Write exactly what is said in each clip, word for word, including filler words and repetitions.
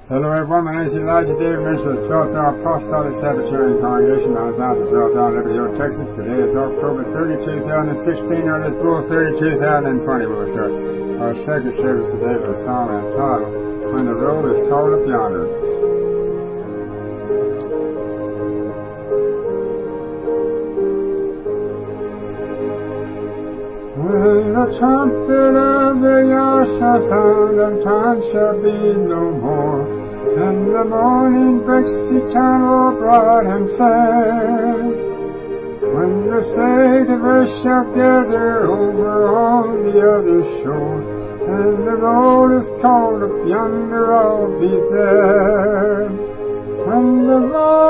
Hello everyone, my name is Elijah David, minister of the twelfth Hour Apostolic Sabbatarian Congregation out of the twelfth Hour, Liberty, Texas. Today is October thirtieth, two thousand sixteen, or this Bull thirty, two thousand twenty. We'll start our second service today with a song entitled, When the Road is Called Up Yonder. When the trumpet of the Yah shall sound, and time shall be no more, and the morning breaks eternal, bright and fair. When the saved of earth shall gather over on the other shore, and the road is called up yonder, I'll be there. When the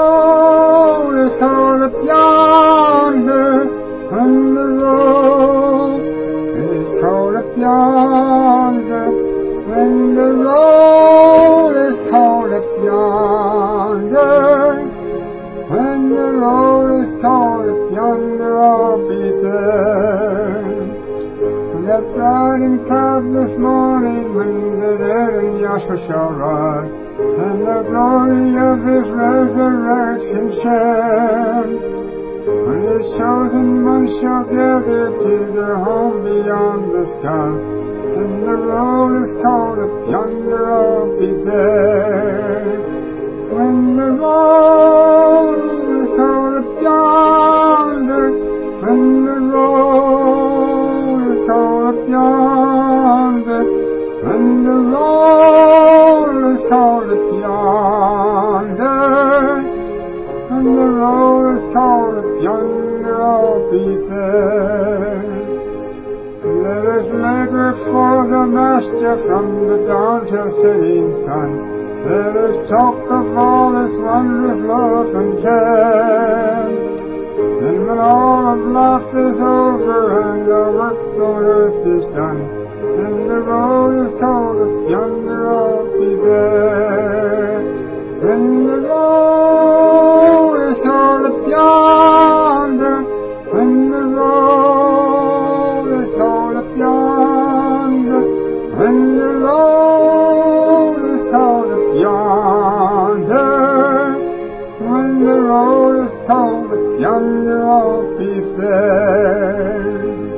road is called up yonder, when the road is called up yonder, when the road is called up yonder, when the road is called up yonder, I'll be there. When that bright and cloudless morning, when the dead in Yahshua shall rise, and the glory of His resurrection share, when His chosen ones shall gather to their home beyond the sky, and the road is called up yonder, I'll be there. When the road is called up yonder, when the road is called up yonder, when the road is called up yonder, when the road is called up yonder, I'll be there. Let us labor for the Master from the dawn till setting sun. Let us talk of all His wondrous love and care. Then when all of life is over and our work on earth is done, and the road is called up yonder, I'll be there. When the road is called up yonder, when the road is called up yonder, when the road is called up yonder, when the road is called up yonder, I'll be there.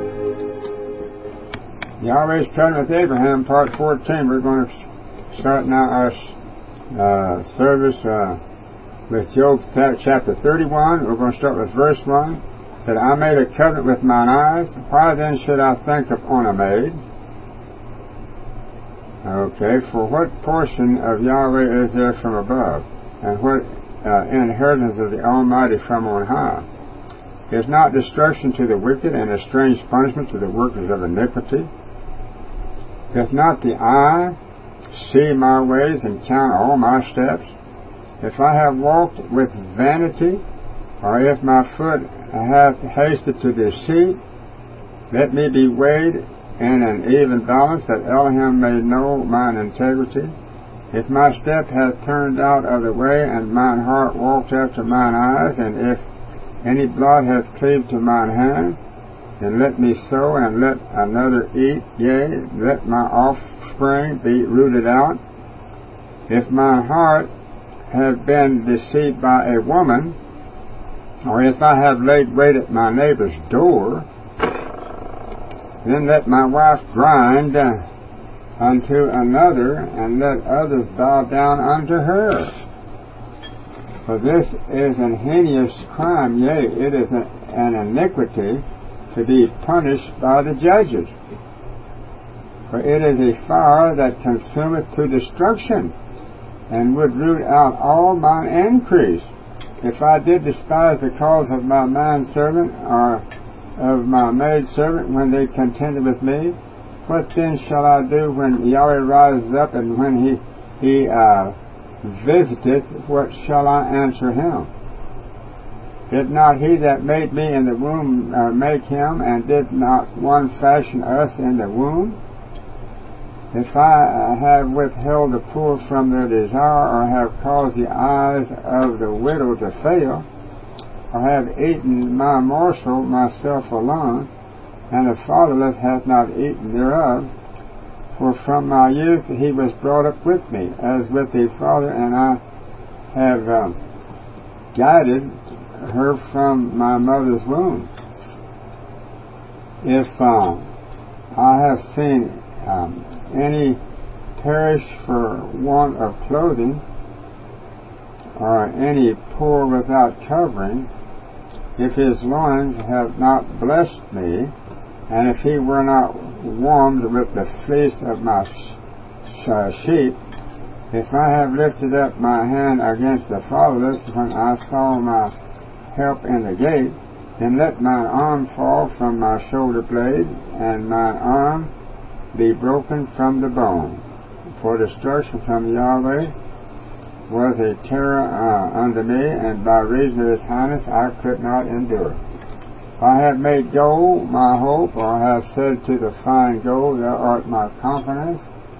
Yahweh's Covenant with Abraham, part fourteen. We're going to start now our uh, service uh, with Job chapter thirty-one. We're going to start with verse one. It said, I made a covenant with mine eyes. Why then should I think upon a maid? Okay, for what portion of Yahweh is there from above? And what uh, inheritance of the Almighty from on high? Is not destruction to the wicked, and a strange punishment to the workers of iniquity? Doth not the eye see my ways and count all my steps? If I have walked with vanity, or if my foot hath hasted to deceit, let me be weighed in an even balance, that Elohim may know mine integrity. If my step hath turned out of the way, and mine heart walked after mine eyes, and if any blood hath cleaved to mine hands, then let me sow, and let another eat, yea, let my offspring be rooted out. If my heart have been deceived by a woman, or if I have laid wait at my neighbor's door, then let my wife grind uh, unto another, and let others bow down unto her. For this is an heinous crime, yea, it is a, an iniquity to be punished by the judges. For it is a fire that consumeth to destruction, and would root out all mine increase. If I did despise the cause of my manservant, or of my maidservant, when they contended with me, what then shall I do when Yahweh rises up, and when He He uh, visiteth, what shall I answer Him? Did not He that made me in the womb uh, make him, and did not one fashion us in the womb? If I have withheld the poor from their desire, or have caused the eyes of the widow to fail, or have eaten my morsel myself alone, and the fatherless hath not eaten thereof, For from my youth he was brought up with me, as with a father, and I have uh, guided her from my mother's womb. If uh, I have seen um, any perish for want of clothing, or any poor without covering, if his loins have not blessed me, and if he were not warmed with the fleece of my sh- uh, sheep, if I have lifted up my hand against the fatherless when I saw my help in the gate, then let mine arm fall from my shoulder blade, and mine arm be broken from the bone. For destruction from Yahweh was a terror uh, unto me, and by reason of his highness I could not endure. If I have made gold my hope, or have said to the fine gold, thou art my confidence,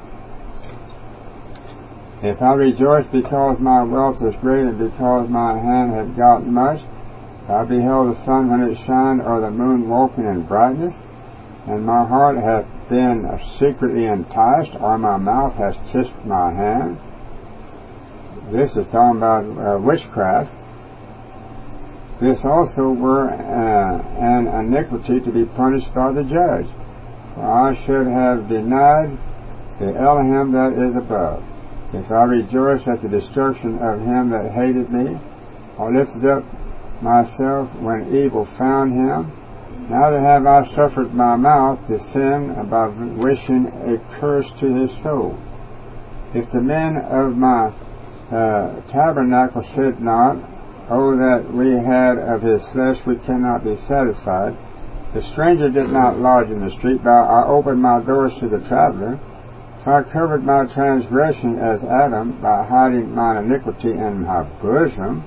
if I rejoice because my wealth was great, and because my hand had gotten much, if I beheld the sun when it shined, or the moon walking in brightness, and my heart hath been secretly enticed, or my mouth has kissed my hand. This is talking about uh, witchcraft. This also were uh, an iniquity to be punished by the judge. For I should have denied the Elohim that is above. If I rejoiced at the destruction of him that hated me, or lifted up myself when evil found him, neither have I suffered my mouth to sin by wishing a curse to his soul. If the men of my uh, tabernacle said not, oh, that we had of his flesh we cannot be satisfied, the stranger did not lodge in the street, but I opened my doors to the traveler. If I covered my transgression as Adam by hiding mine iniquity in my bosom.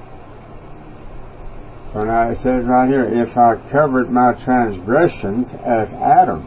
So now it says right here, if I covered my transgressions as Adam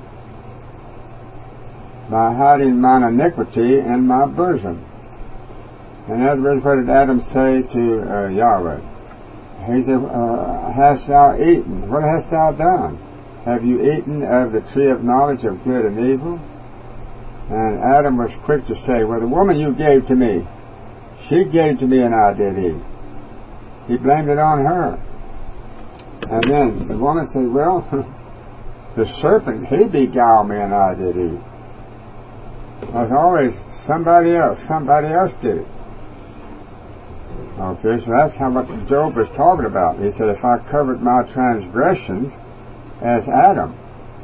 by hiding mine iniquity in my bosom. In other words, what did Adam say to uh, Yahweh? He said, uh, hast thou eaten? What hast thou done? Have you eaten of the tree of knowledge of good and evil? And Adam was quick to say, well, the woman you gave to me, she gave to me and I did eat. He blamed it on her. And then the woman said, well, the serpent, he beguiled me and I did eat. It was always somebody else. Somebody else did it. Okay, so that's how what Job was talking about. He said, if I covered my transgressions as Adam,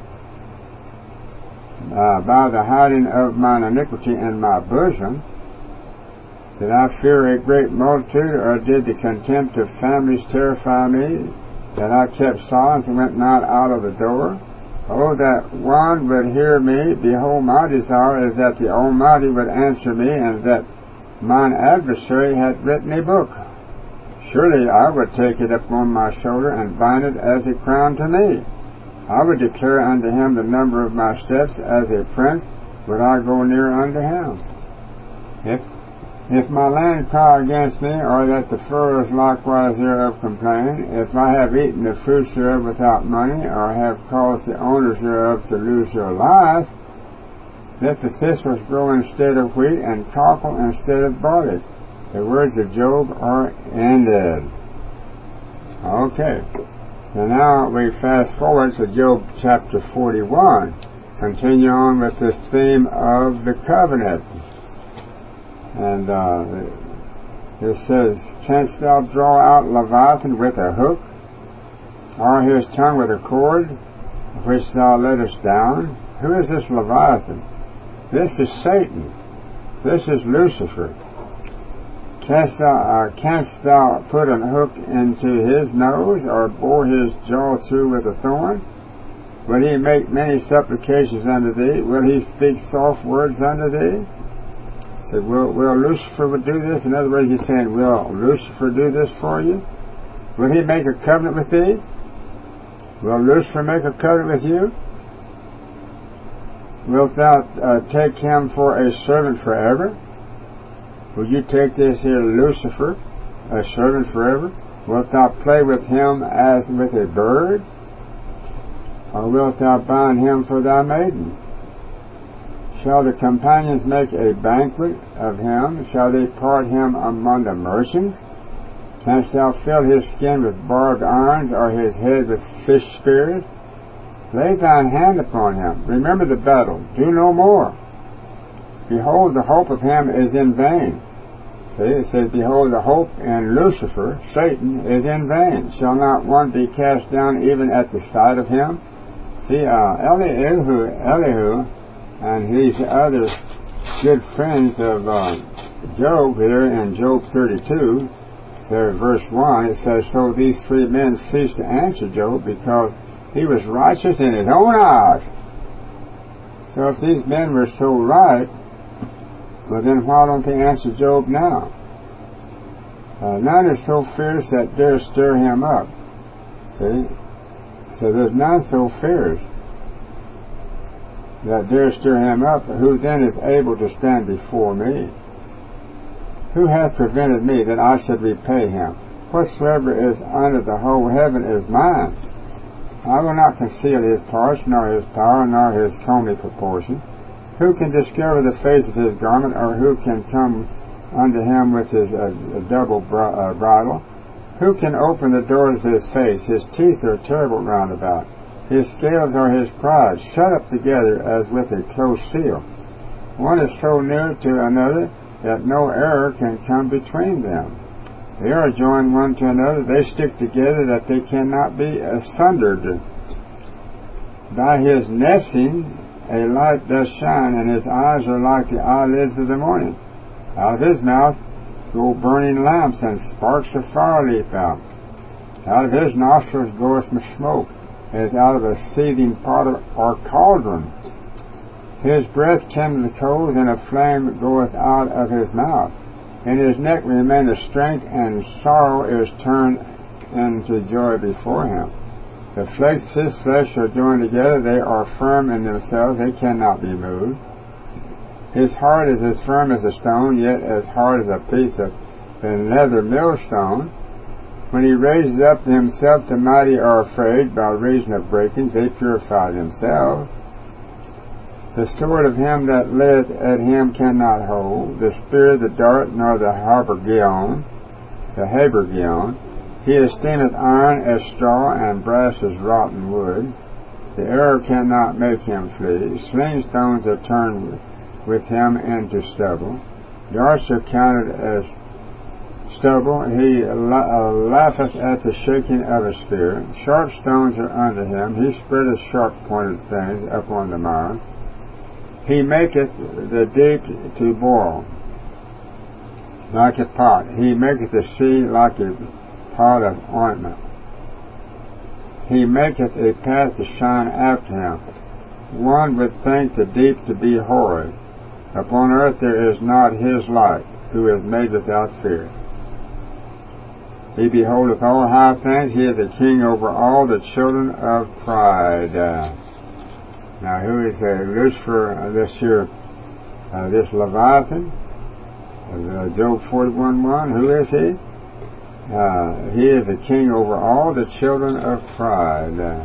Uh, by the hiding of mine iniquity in my bosom, did I fear a great multitude, or did the contempt of families terrify me, that I kept silence and went not out of the door? Oh, that one would hear me. Behold, my desire is that the Almighty would answer me, and that mine adversary had written a book. Surely I would take it upon my shoulder, and bind it as a crown to me. I would declare unto him the number of my steps. As a prince would I go near unto him. If if my land cry against me, or that the furrows likewise thereof complain, if I have eaten the fruits thereof without money, or have caused the owners thereof to lose their lives, let the thistles grow instead of wheat, and cockle instead of barley. The words of Job are ended. Okay. So now we fast forward to Job chapter forty-one. Continue on with this theme of the covenant. And uh, it says, canst thou draw out Leviathan with a hook, or his tongue with a cord, which thou lettest down? Who is this Leviathan? This is Satan. This is Lucifer. Canst thou, uh, canst thou put an hook into his nose, or bore his jaw through with a thorn? Will he make many supplications unto thee? Will he speak soft words unto thee? So will, will Lucifer do this? In other words, he's saying, will Lucifer do this for you? Will he make a covenant with thee? Will Lucifer make a covenant with you? Wilt thou uh, take him for a servant forever? Will you take this here Lucifer, a servant forever? Wilt thou play with him as with a bird? Or wilt thou bind him for thy maiden? Shall the companions make a banquet of him? Shall they part him among the merchants? Canst thou fill his skin with barbed irons, or his head with fish spears? Lay thine hand upon him. Remember the battle. Do no more. Behold, the hope of him is in vain. See, it says, behold, the hope in Lucifer, Satan, is in vain. Shall not one be cast down even at the sight of him? See, uh, Elihu, Elihu, and these other good friends of uh, Job here in Job thirty-two, there, verse one, it says, so these three men ceased to answer Job because he was righteous in his own eyes. So if these men were so right, well then why don't they answer Job now? Uh, none is so fierce that dare stir him up. See? So there's none so fierce that dare stir him up, who then is able to stand before me? Who hath prevented me that I should repay him? Whatsoever is under the whole heaven is mine. I will not conceal his parts, nor his power, nor his comely proportion. Who can discover the face of his garment, or who can come unto him with his uh, double br- uh, bridle? Who can open the doors of his face? His teeth are terrible round about. His scales are his pride, shut up together as with a close seal. One is so near to another that no error can come between them. They are joined one to another, they stick together that they cannot be sundered. By his nesting a light does shine, and his eyes are like the eyelids of the morning. Out of his mouth go burning lamps, and sparks of fire leap out. Out of his nostrils goeth smoke, as out of a seething pot or cauldron. His breath kindleth coals, and a flame goeth out of his mouth. In his neck remaineth strength, and sorrow is turned into joy before him. The flakes of his flesh are joined together, they are firm in themselves, they cannot be moved. His heart is as firm as a stone, yet as hard as a piece of the nether millstone. When he raises up himself, the mighty are afraid. By reason of breakings they purify themselves. The sword of him that layeth at him cannot hold, the spear, the dart, nor the habergeon, the habergeon. He esteemeth iron as straw, and brass as rotten wood. The arrow cannot make him flee. Sling stones are turned with him into stubble. Darts are counted as stubble. He la- laugheth at the shaking of a spear. Sharp stones are unto him. He spreadeth sharp-pointed things upon the mire. He maketh the deep to boil like a pot. He maketh the sea like a pot of ointment. He maketh a path to shine after him. One would think the deep to be horrid. Upon earth there is not his like, who is made without fear. He beholdeth all high things. He is a king over all the children of pride. Uh, now who is uh, Lucifer, uh, this here, uh, this Leviathan? Uh, Job forty-one one, who is he? Uh, he is a king over all the children of pride. Uh,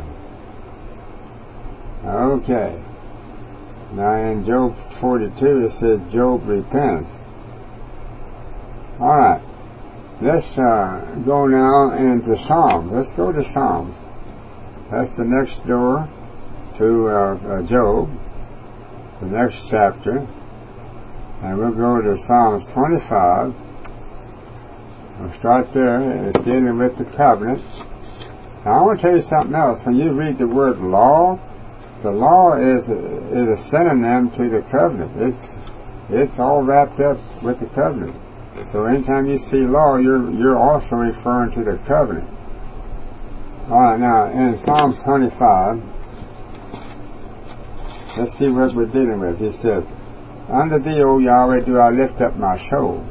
okay. Now in Job forty-two it says Job repents. Alright. Let's uh, go now into Psalms. Let's go to Psalms. That's the next door to uh, uh, Job, the next chapter. And we'll go to Psalms twenty-five. We'll start there. It's dealing with the covenant. Now I want to tell you something else. When you read the word law, the law is is a synonym to the covenant. It's it's all wrapped up with the covenant. So anytime you see law, you're you're also referring to the covenant. All right. Now in Psalms twenty-five, let's see what we're dealing with. He says, "Unto thee, O Yahweh, do I lift up my soul.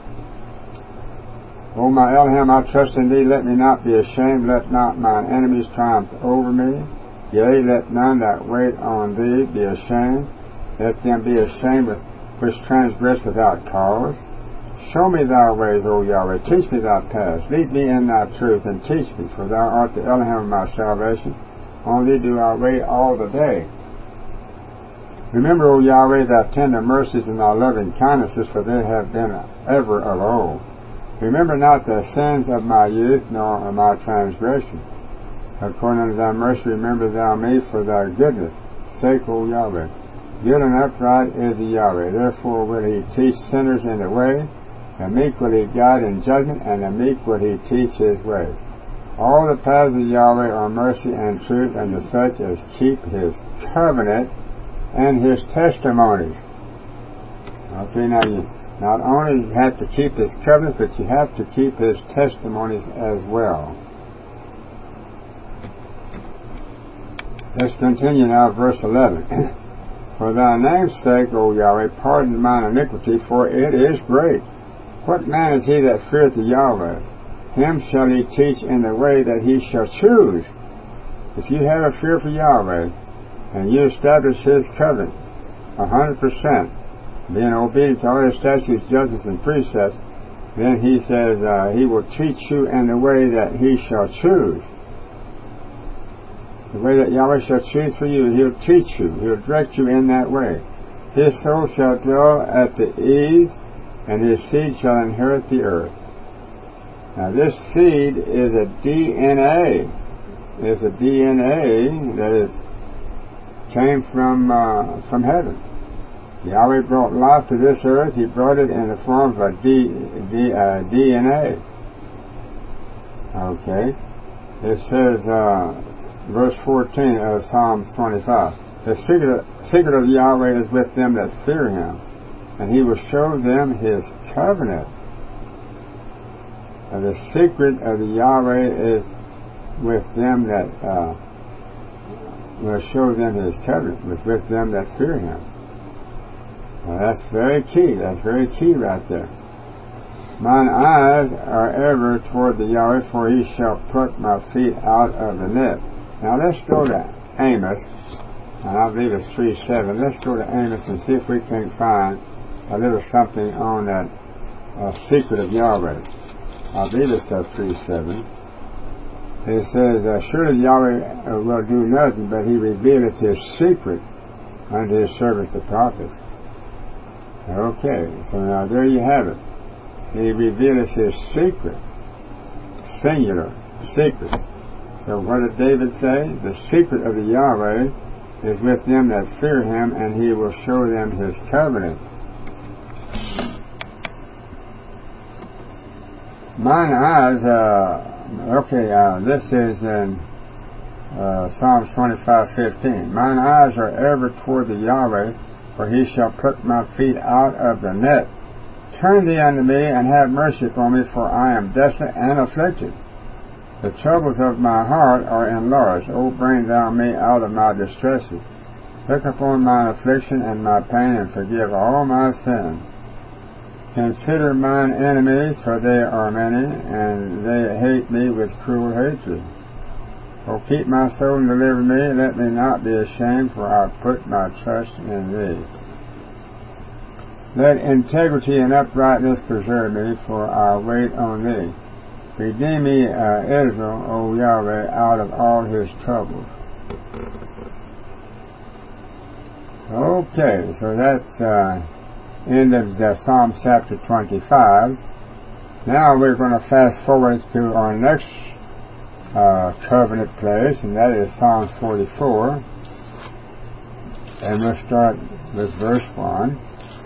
O my Elohim, I trust in thee. Let me not be ashamed. Let not mine enemies triumph over me. Yea, let none that wait on thee be ashamed. Let them be ashamed with, which transgress without cause. Show me thy ways, O Yahweh. Teach me thy paths. Lead me in thy truth, and teach me. For thou art the Elohim of my salvation. On thee do I wait all the day." Remember, O Yahweh, thy tender mercies and thy loving kindnesses, for they have been ever of old. Remember not the sins of my youth, nor my transgression. According to thy mercy, remember thou me for thy goodness' sake, O Yahweh. Good and upright is the Yahweh. Therefore will he teach sinners in the way. The meek will he guide in judgment, and the meek will he teach his way. All the paths of Yahweh are mercy and truth, and to such as keep his covenant and his testimonies. Okay, now you not only have to keep his covenants, but you have to keep his testimonies as well. Let's continue now, verse eleven. For thy name's sake, O Yahweh, pardon mine iniquity, for it is great. What man is he that feareth the Yahweh? Him shall he teach in the way that he shall choose. If you have a fear for Yahweh, and you establish his covenant a hundred percent, being obedient to all his statutes, judgments, and precepts, then he says uh, he will teach you in the way that he shall choose. The way that Yahweh shall choose for you, he'll teach you. He'll direct you in that way. His soul shall dwell at the ease, and his seed shall inherit the earth. Now this seed is a D N A. It's a D N A that is came from uh, from heaven. Yahweh brought life to this earth. He brought it in the form of a D, D, uh, D N A. Okay. It says... Uh, Verse fourteen of Psalms twenty-five. The secret, secret of Yahweh is with them that fear him, and he will show them his covenant. And the secret of the Yahweh is with them that uh, will show them his covenant, was with them that fear him. Now that's very key. That's very key right there. Mine eyes are ever toward the Yahweh, for he shall pluck my feet out of the net. Now let's go to Amos, and I believe it's three seven. Let's go to Amos and see if we can find a little something on that uh, secret of Yahweh. I believe it's uh, three seven. It says, uh, surely Yahweh uh, will do nothing, but he revealeth his secret unto his servants the prophets. Okay, so now there you have it. He revealeth his secret. Singular, secret. So what did David say? The secret of the Yahweh is with them that fear him, and he will show them his covenant. Mine eyes, uh, okay, uh, this is in uh, Psalms twenty-five fifteen. Mine eyes are ever toward the Yahweh, for he shall pluck my feet out of the net. Turn thee unto me, and have mercy upon me, for I am desolate and afflicted. The troubles of my heart are enlarged. O bring thou me out of my distresses. Look upon mine affliction and my pain, and forgive all my sin. Consider mine enemies, for they are many, and they hate me with cruel hatred. O keep my soul and deliver me. Let me not be ashamed, for I put my trust in thee. Let integrity and uprightness preserve me, for I wait on thee. Redeem me, uh, Israel, O Yahweh, out of all his troubles. Okay, so that's uh, end of the Psalm chapter twenty-five. Now we're going to fast forward to our next uh, covenant place, and that is Psalm forty-four. And we'll start with verse one.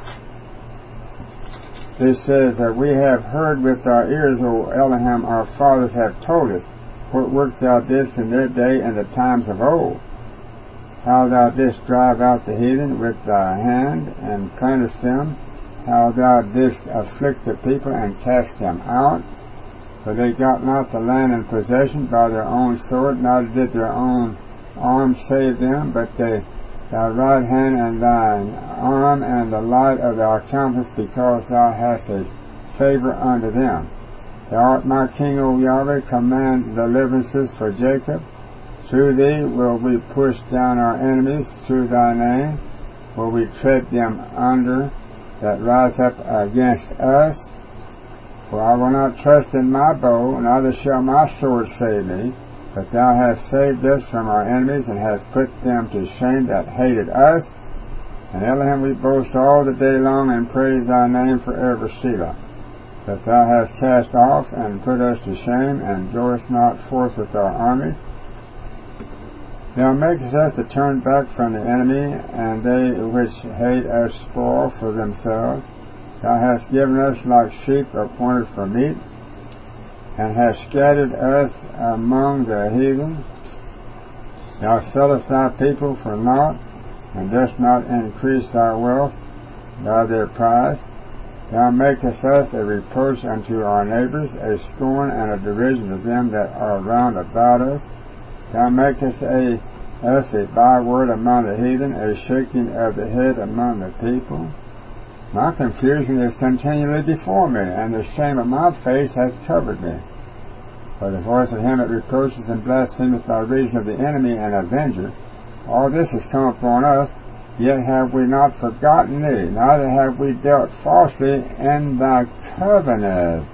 It says that we have heard with our ears, O Elohim, our fathers have told us, what work thou didst in their day and the times of old. How thou didst drive out the heathen with thy hand, and plantest them. How thou didst afflict the people, and cast them out. For they got not the land in possession by their own sword, neither did their own arm save them, but they thy right hand and thine arm and the light of thy countenance, because thou hast a favor unto them. Thou art my king, O Yahweh, command deliverances for Jacob. Through thee will we push down our enemies, through thy name will we tread them under that rise up against us. For I will not trust in my bow, neither shall my sword save me. But thou hast saved us from our enemies, and hast put them to shame that hated us. And Elohim, we boast all the day long and praise thy name forever, Selah. That thou hast cast off and put us to shame, and goest not forth with our army. Thou makest us to turn back from the enemy, and they which hate us spoil for themselves. Thou hast given us like sheep appointed for meat, and hast scattered us among the heathen. Thou sellest thy people for naught, and dost not increase our wealth by their price. Thou makest us a reproach unto our neighbors, a scorn and a derision of them that are round about us. Thou makest a, us a byword among the heathen, a shaking of the head among the people. My confusion is continually before me, and the shame of my face hath covered me. For the voice of him that reproaches and blasphemeth by reason of the enemy and avenger, all this has come upon us. Yet have we not forgotten thee, neither have we dealt falsely in thy covenant.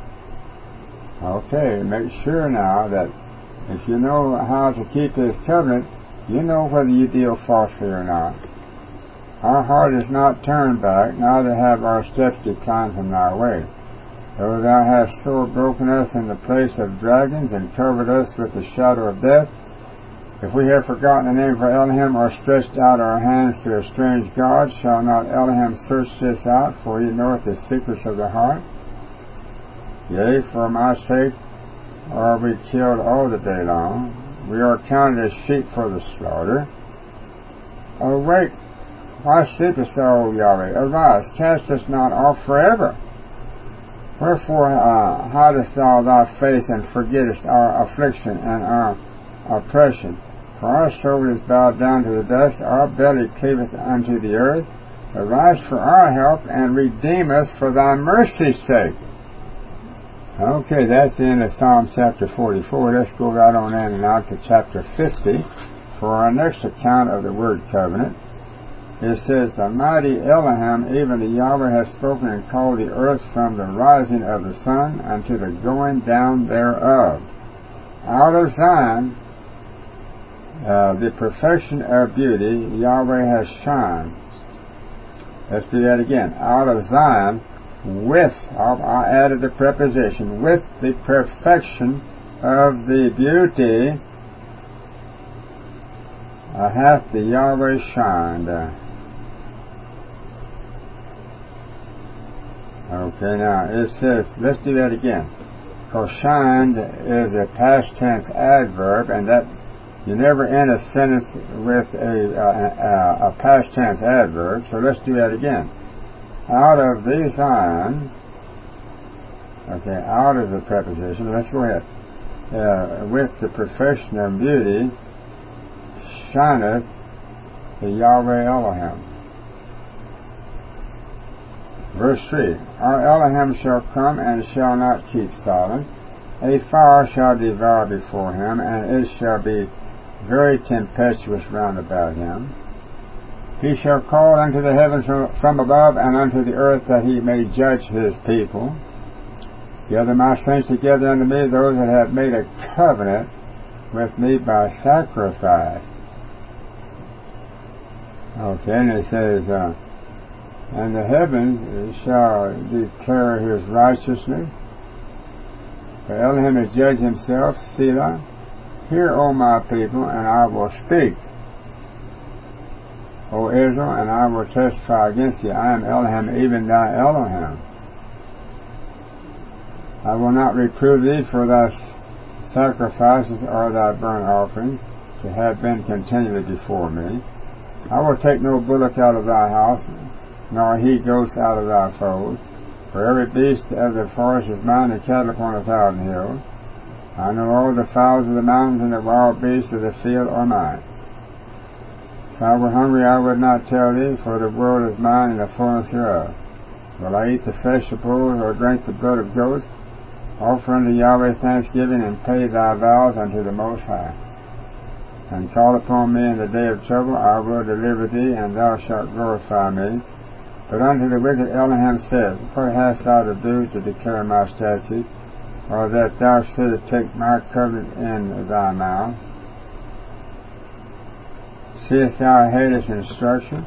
Okay, make sure now that if you know how to keep his covenant, you know whether you deal falsely or not. Our heart is not turned back, neither have our steps declined from thy way. Though thou hast sore broken us in the place of dragons, and covered us with the shadow of death, if we have forgotten the name for Elohim, or stretched out our hands to a strange god, shall not Elohim search this out, for he knoweth the secrets of the heart? Yea, for my sake are we killed all the day long. We are counted as sheep for the slaughter. Awake, why sleepest thou, O Yahweh? Arise, cast us not off forever. Wherefore uh, hidest thou thy face, and forgettest our affliction and our oppression? For our soul is bowed down to the dust, our belly cleaveth unto the earth. Arise for our help, and redeem us for thy mercy's sake. Okay, that's the end of Psalm chapter forty-four. Let's go right on in and out to chapter fifty for our next account of the word covenant. It says, The mighty Elohim, even the Yahweh, has spoken and called the earth from the rising of the sun unto the going down thereof. Out of Zion, Uh, the perfection of beauty, Yahweh has shined. Let's do that again. Out of Zion, with, I added the preposition, with the perfection of the beauty, uh, hath the Yahweh shined. Uh, okay, now it says, let's do that again. Because shined is a past tense adverb, and that you never end a sentence with a, a, a past tense adverb, so let's do that again. Out of the Zion, okay, out of the preposition, let's go ahead. Uh, with the perfection of beauty, shineth the Yahweh Elohim. Verse three, Our Elohim shall come and shall not keep silent. A fire shall devour before him, and it shall be very tempestuous round about him. He shall call unto the heavens from above, and unto the earth, that he may judge his people. Gather my saints together unto me, those that have made a covenant with me by sacrifice. Okay, and it says, uh, and the heavens shall declare his righteousness. For Elohim has judged himself, Selah. Hear, O my people, and I will speak. O Israel, and I will testify against thee. I am Elohim, even thy Elohim. I will not reprove thee for thy sacrifices or thy burnt offerings, that have been continually before me. I will take no bullock out of thy house, nor he goats out of thy fold. For every beast of the forest is mine, and cattle upon a thousand hills. I know all the fowls of the mountains, and the wild beasts of the field are mine. If I were hungry, I would not tell thee, for the world is mine, and the fullness thereof. Will I eat the flesh of bulls, or drink the blood of goats? Offer unto Yahweh thanksgiving, and pay thy vows unto the Most High. And call upon me in the day of trouble, I will deliver thee, and thou shalt glorify me. But unto the wicked Elohim said, What hast thou to do to declare my statutes, or that thou shouldest take my covenant in thy mouth? Seest thou hatest instruction?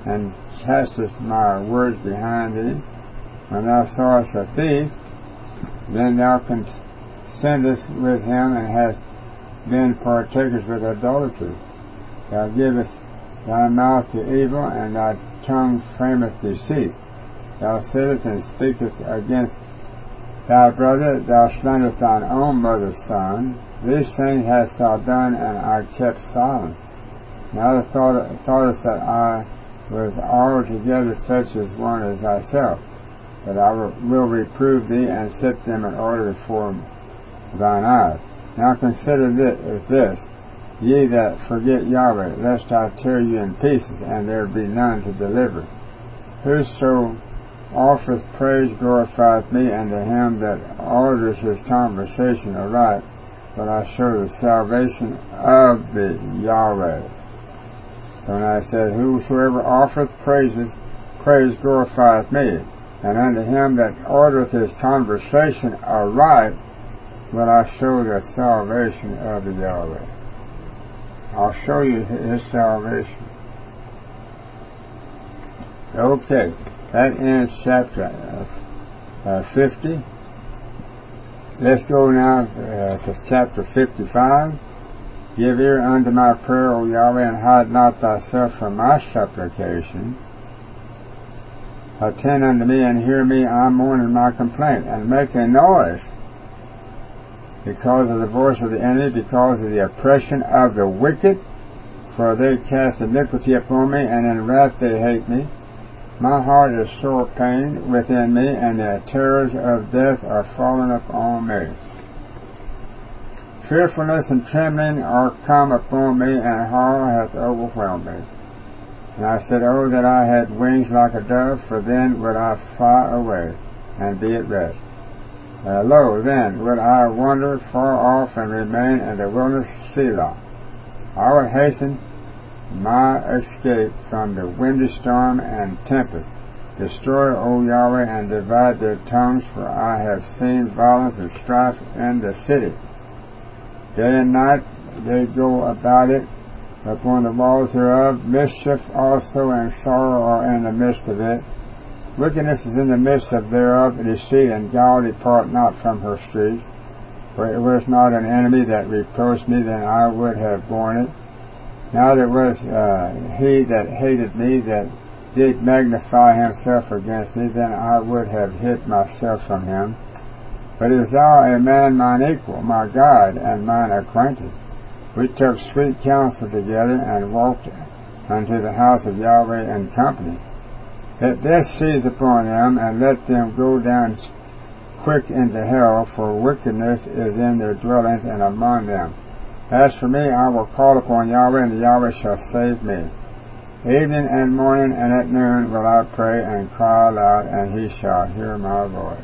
and castest my words behind thee. When thou sawest a thief, then thou consentest with him, and hast been partakers with idolatry. Thou givest thy mouth to evil, and thy tongue frameth deceit. Thou sittest and speakest against thy brother, thou slanderest thine own mother's son. These things hast thou done, and I kept silent. Now thou thought, thoughtest that I was altogether such as one as thyself, but I will reprove thee, and set them in order before thine eyes. Now consider this, ye that forget Yahweh, lest I tear you in pieces, and there be none to deliver. Whoso offereth praise glorifieth me, and to him that orders his conversation aright will I show the salvation of the Yahweh. So when I said, whosoever offereth praises, praise glorifieth me, and unto him that ordereth his conversation aright will I show the salvation of the Yahweh. I'll show you his salvation. Okay, that ends chapter uh, fifty. Let's go now uh, to chapter fifty-five. Give ear unto my prayer, O Yahweh, and hide not thyself from my supplication. Attend unto me and hear me, I mourn in my complaint, and make a noise because of the voice of the enemy, because of the oppression of the wicked, for they cast iniquity upon me, and in wrath they hate me. My heart is sore pained within me, and the terrors of death are fallen upon me. Fearfulness and trembling are come upon me, and horror hath overwhelmed me. And I said, oh, that I had wings like a dove, for then would I fly away, and be at rest. Uh, lo, then would I wander far off, and remain in the wilderness Selah. I would hasten my escape from the windy storm and tempest. Destroy, O Yahweh, and divide their tongues, for I have seen violence and strife in the city. Day and night they go about it upon the walls thereof. Mischief also and sorrow are in the midst of it. Wickedness is in the midst of thereof, deceit and gall depart not from her streets. For it was not an enemy that reproached me, then I would have borne it. Now there was uh, he that hated me, that did magnify himself against me, then I would have hid myself from him. But is thou a man mine equal, my guide, and mine acquaintance? We took sweet counsel together, and walked unto the house of Yahweh in company. Let death seize upon them, and let them go down quick into hell, for wickedness is in their dwellings and among them. As for me, I will call upon Yahweh, and the Yahweh shall save me. Evening and morning and at noon will I pray and cry aloud, and he shall hear my voice.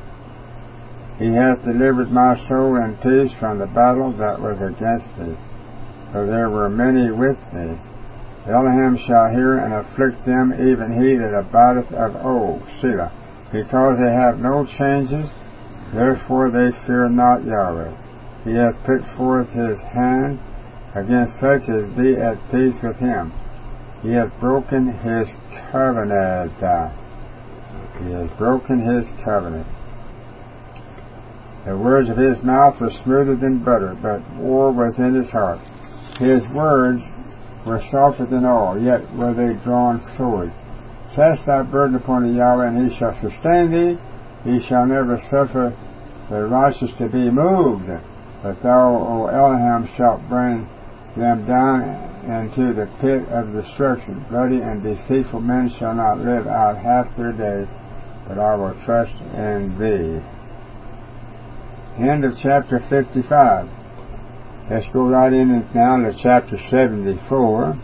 He hath delivered my soul in peace from the battle that was against me, for there were many with me. Elohim shall hear and afflict them, even he that abideth of old, Selah. Because they have no changes, therefore they fear not Yahweh. He hath put forth his hand against such as be at peace with him. He hath broken his covenant. He has broken his covenant. The words of his mouth were smoother than butter, but war was in his heart. His words were softer than oil, yet were they drawn swords. Cast thy burden upon the Yahweh, and he shall sustain thee. He shall never suffer the righteous to be moved. But thou, O Elohim, shalt bring them down into the pit of destruction. Bloody and deceitful men shall not live out half their days, but I will trust in thee. End of chapter fifty-five. Let's go right in now to chapter seventy-four.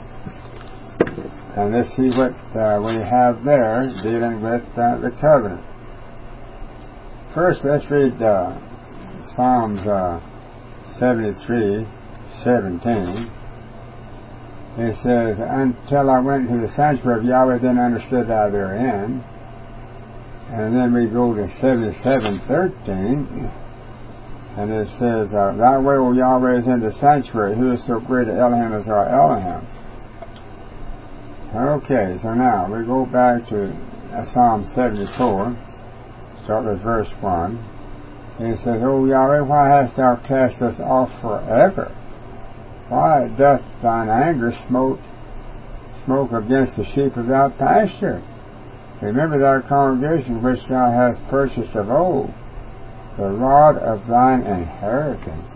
And let's see what uh, we have there dealing with uh, the covenant. First, let's read uh, Psalms uh, seventy-three, seventeen. It says, until I went into the sanctuary of Yahweh, then understood I therein. And then we go to seventy-seven, thirteen. And it says, uh, thy way, O Yahweh, is in the sanctuary. Who is so great a Elohim as our Elohim? Okay, so now we go back to Psalm seventy-four, start with verse one. And it says, O Yahweh, why hast thou cast us off forever? Why doth thine anger smoke, smoke against the sheep of thy pasture? Remember thy congregation which thou hast purchased of old, the rod of thine inheritance.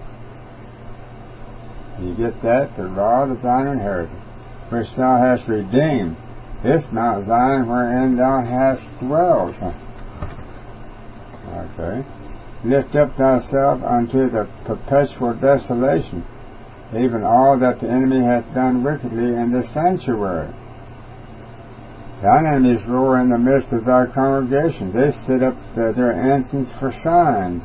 You get that? The rod of thine inheritance, which thou hast redeemed, this Mount Zion wherein thou hast dwelt. Okay. Lift up thyself unto the perpetual desolation, even all that the enemy hath done wickedly in the sanctuary. Thine enemies roar in the midst of thy congregation. They sit up their, their ensigns for signs.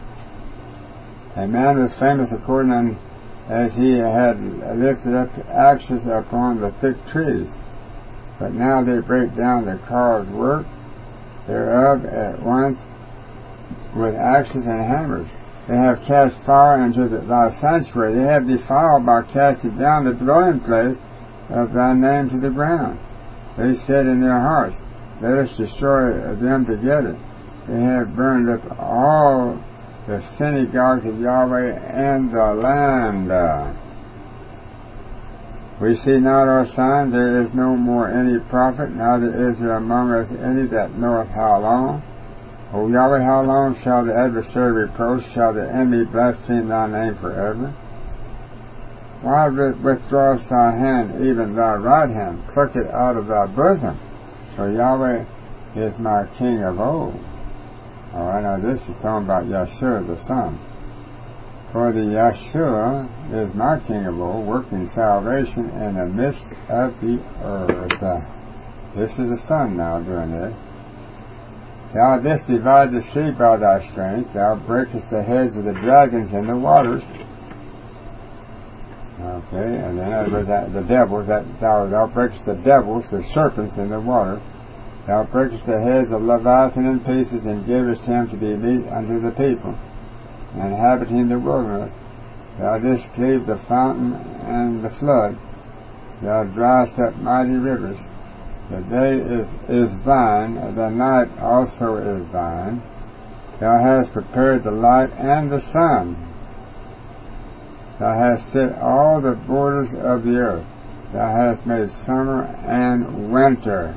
A man was famous according to as he had lifted up axes upon the thick trees. But now they break down the carved work thereof at once with axes and hammers. They have cast fire into the, thy sanctuary. They have defiled by casting down the dwelling place of thy name to the ground. They said in their hearts, let us destroy them together. They have burned up all the synagogues of Yahweh and the land. We see not our sign, there is no more any prophet, neither is there among us any that knoweth how long. O Yahweh, how long shall the adversary reproach, shall the enemy blaspheme thy name forever? Why withdrawest thy hand, even thy right hand, pluck it out of thy bosom? For Yahweh is my King of old. Alright, now this is talking about Yeshua the Son. For the Yeshua is my King of old, working salvation in the midst of the earth. This is the Son now doing this. Thou didst divide the sea by thy strength. Thou breakest the heads of the dragons in the waters. Okay, and then that was that, the devils, that thou, thou breakest the devils, the serpents in the water. Thou breakest the heads of Leviathan in pieces, and gavest him to be meat unto the people, inhabiting the wilderness. Thou didst cleave the fountain and the flood. Thou driest up mighty rivers. The day is, is thine, the night also is thine. Thou hast prepared the light and the sun. Thou hast set all the borders of the earth. Thou hast made summer and winter.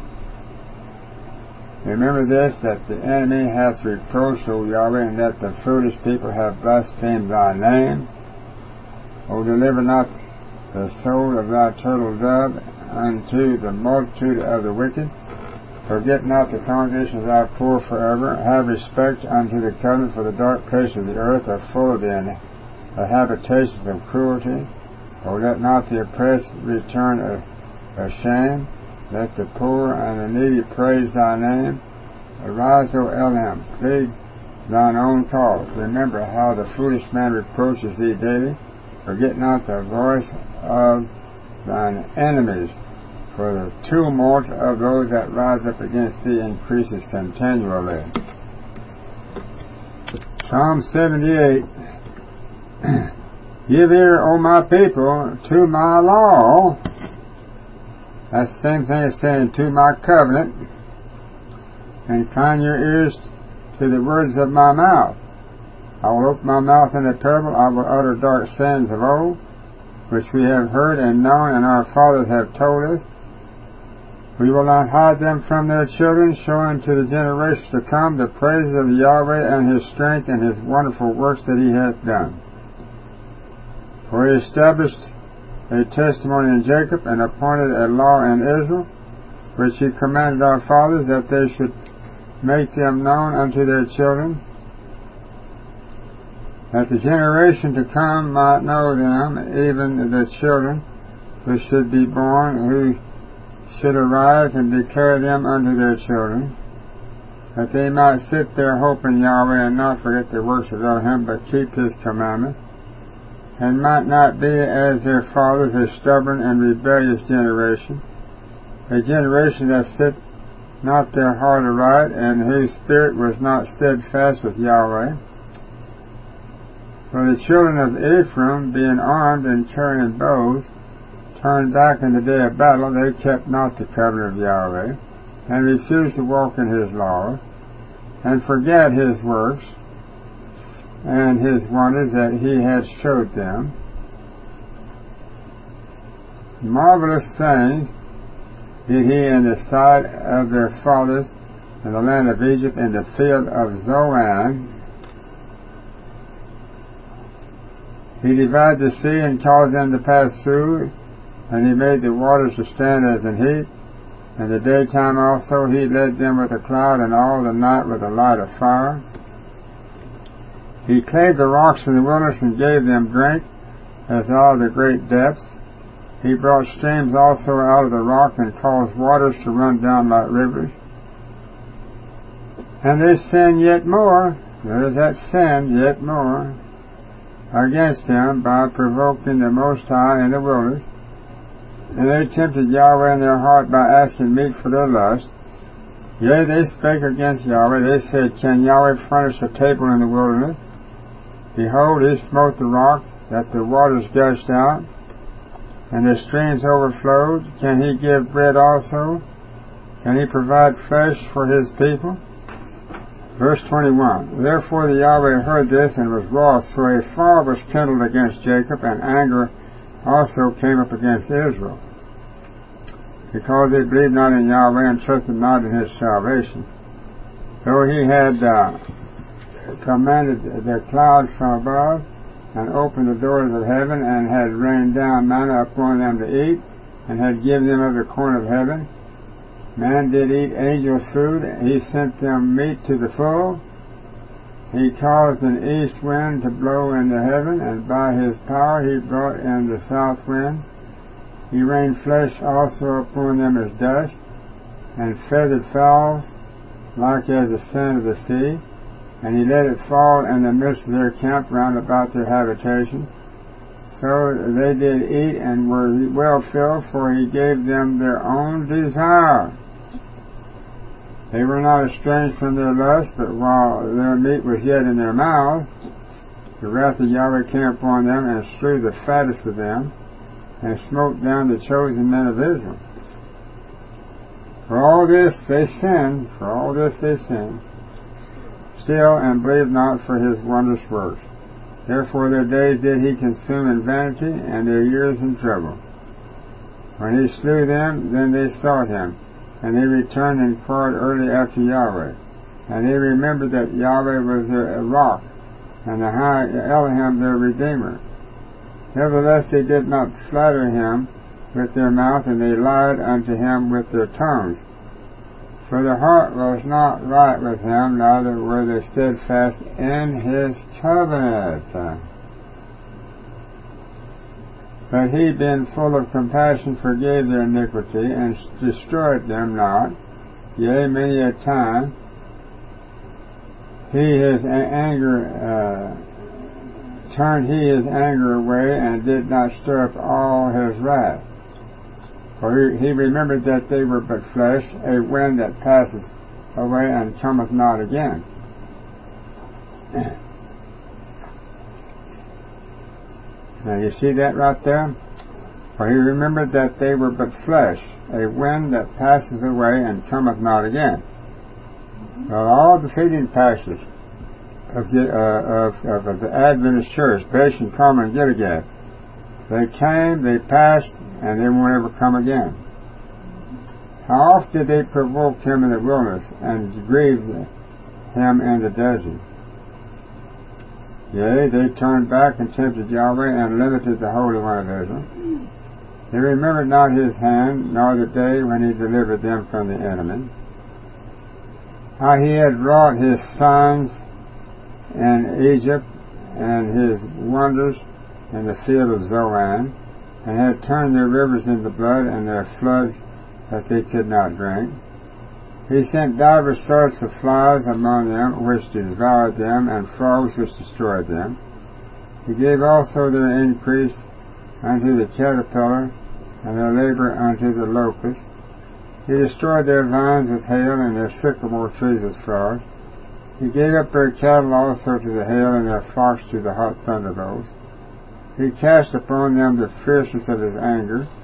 Remember this, that the enemy hath reproached, O Yahweh, and that the foolish people have blasphemed thy name. O deliver not the soul of thy turtle dove unto the multitude of the wicked. Forget not the congregation of thy poor forever. Have respect unto the covenant, for the dark places of the earth are full of the, the habitations of cruelty. O let not the oppressed return ashamed. Let the poor and the needy praise thy name. Arise, O Elohim, plead thine own cause. Remember how the foolish man reproaches thee daily. Forget not the voice of thine enemies, for the tumult of those that rise up against thee increases continually. Psalm seventy-eight. Give ear, O my people, to my law. That's the same thing as saying, to my covenant. Incline your ears to the words of my mouth. I will open my mouth in a parable. I will utter dark sayings of old, which we have heard and known, and our fathers have told us. We will not hide them from their children, showing to the generations to come the praises of Yahweh and his strength and his wonderful works that he hath done. For he established a testimony in Jacob, and appointed a law in Israel, which he commanded our fathers, that they should make them known unto their children, that the generation to come might know them, even the children which should be born, who should arise and declare them unto their children, that they might set their hope in Yahweh, and not forget the works of him, but keep his commandments, and might not be as their fathers, a stubborn and rebellious generation, a generation that set not their heart aright, and whose spirit was not steadfast with Yahweh. For the children of Ephraim, being armed and carrying bows, turned back in the day of battle, they kept not the covenant of Yahweh, and refused to walk in his laws, and forget his works, and his wonders that he had showed them. Marvelous things did he in the sight of their fathers in the land of Egypt, in the field of Zoan. He divided the sea and caused them to pass through, and he made the waters to stand as an heap. In the daytime also he led them with a cloud, and all the night with a light of fire. He clave the rocks in the wilderness and gave them drink, as out of the great depths. He brought streams also out of the rock, and caused waters to run down like rivers. And they sinned yet more, there is that sin yet more, against him by provoking the Most High in the wilderness. And they tempted Yahweh in their heart by asking meat for their lust. Yea, they spake against Yahweh. They said, Can Yahweh furnish a table in the wilderness? Behold, he smote the rock, that the waters gushed out, and the streams overflowed. Can he give bread also? Can he provide flesh for his people? Verse twenty-one, Therefore the Yahweh heard this, and was wroth, so a fire was kindled against Jacob, and anger also came up against Israel, because they believed not in Yahweh, and trusted not in his salvation. Though he had uh, commanded the clouds from above, and opened the doors of heaven, and had rained down manna upon them to eat, and had given them of the corn of heaven. Man did eat angels' food, he sent them meat to the full. He caused an east wind to blow in the heaven, and by his power he brought in the south wind. He rained flesh also upon them as dust, and feathered fowls, like as the sand of the sea. And he let it fall in the midst of their camp round about their habitation. So they did eat and were well filled, for he gave them their own desire. They were not estranged from their lust, but while their meat was yet in their mouths, the wrath of Yahweh came upon them, and slew the fattest of them, and smote down the chosen men of Israel. For all this they sinned, for all this they sinned, still, and believed not for his wondrous works. Therefore their days did he consume in vanity, and their years in trouble. When he slew them, then they sought him, and they returned and inquired early after Yahweh. And they remembered that Yahweh was their rock, and the high Elohim their Redeemer. Nevertheless they did not flatter him with their mouth, and they lied unto him with their tongues. For their heart was not right with him, neither were they steadfast in his covenant. But he, being full of compassion, forgave their iniquity, and destroyed them not. Yea, many a time he his anger uh, turned he his anger away, and did not stir up all his wrath. For he, he remembered that they were but flesh, a wind that passeth away and cometh not again. Now you see that right there? For he remembered that they were but flesh, a wind that passes away and cometh not again. Well, all the feeding pastures of the, uh, of, of the Adventist Church, Bashan, Carmel, and Gilead, they came, they passed, and they won't ever come again. How oft did they provoke him in the wilderness, and grieved him in the desert? Yea, they turned back and tempted Yahweh, and limited the Holy One of Israel. They remembered not his hand, nor the day when he delivered them from the enemy. How he had wrought his signs in Egypt, and his wonders in the field of Zoan, and had turned their rivers into blood, and their floods that they could not drink. He sent divers sorts of flies among them, which devoured them, and frogs which destroyed them. He gave also their increase unto the caterpillar, and their labor unto the locust. He destroyed their vines with hail, and their sycamore trees with frogs. He gave up their cattle also to the hail, and their flocks to the hot thunderbolts. He cast upon them the fierceness of his anger,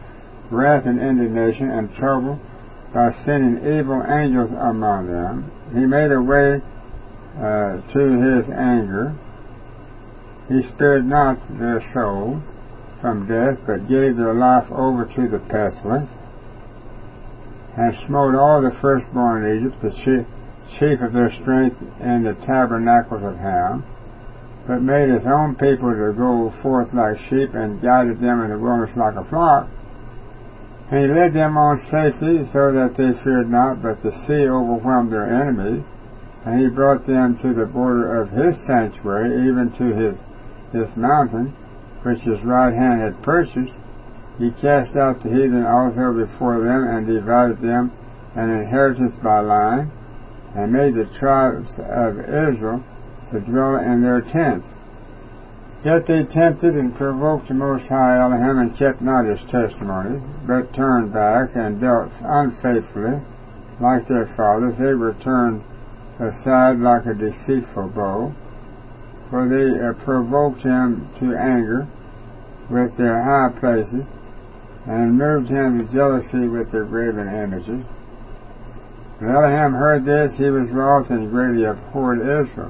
wrath and indignation and trouble by sending evil angels among them. He made a way uh, to his anger. He spared not their soul from death, but gave their life over to the pestilence, and smote all the firstborn in Egypt, the chief, chief of their strength in the tabernacles of Ham, but made his own people to go forth like sheep, and guided them in the wilderness like a flock. And he led them on safety, so that they feared not, but the sea overwhelmed their enemies. And he brought them to the border of his sanctuary, even to his, his mountain, which his right hand had purchased. He cast out the heathen also before them, and divided them an inheritance by line, and made the tribes of Israel to dwell in their tents. Yet they tempted and provoked the Most High Elohim, and kept not his testimonies, but turned back and dealt unfaithfully like their fathers. They were turned aside like a deceitful bow, for they uh, provoked him to anger with their high places, and moved him to jealousy with their graven images. When Elohim heard this, he was wroth and greatly abhorred Israel,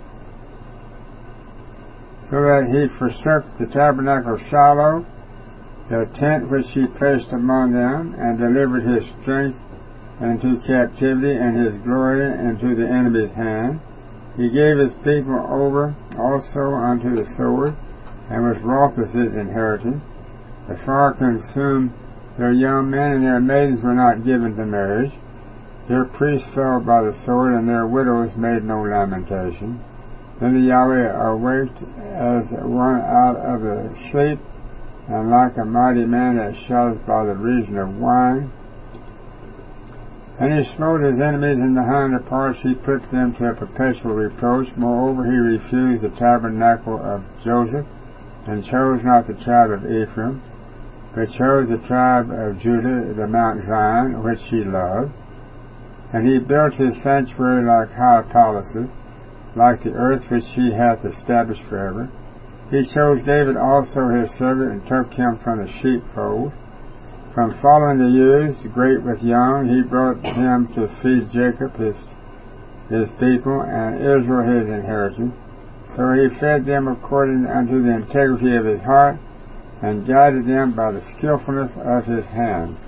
so that he forsook the tabernacle of Shiloh, the tent which he placed among them, and delivered his strength into captivity, and his glory into the enemy's hand. He gave his people over also unto the sword, and was wroth with his inheritance. The fire consumed their young men, and their maidens were not given to marriage. Their priests fell by the sword, and their widows made no lamentation. Then the Yahweh awaked as one out of a sleep, and like a mighty man that shudders by the reason of wine. And he smote his enemies in the hinder parts. He put them to a perpetual reproach. Moreover, he refused the tabernacle of Joseph, and chose not the tribe of Ephraim, but chose the tribe of Judah, the Mount Zion, which he loved. And he built his sanctuary like high palaces, like the earth which he hath established forever. He chose David also his servant, and took him from the sheepfold. From following the ewes, great with young, he brought him to feed Jacob his, his people, and Israel his inheritance. So he fed them according unto the integrity of his heart, and guided them by the skillfulness of his hands.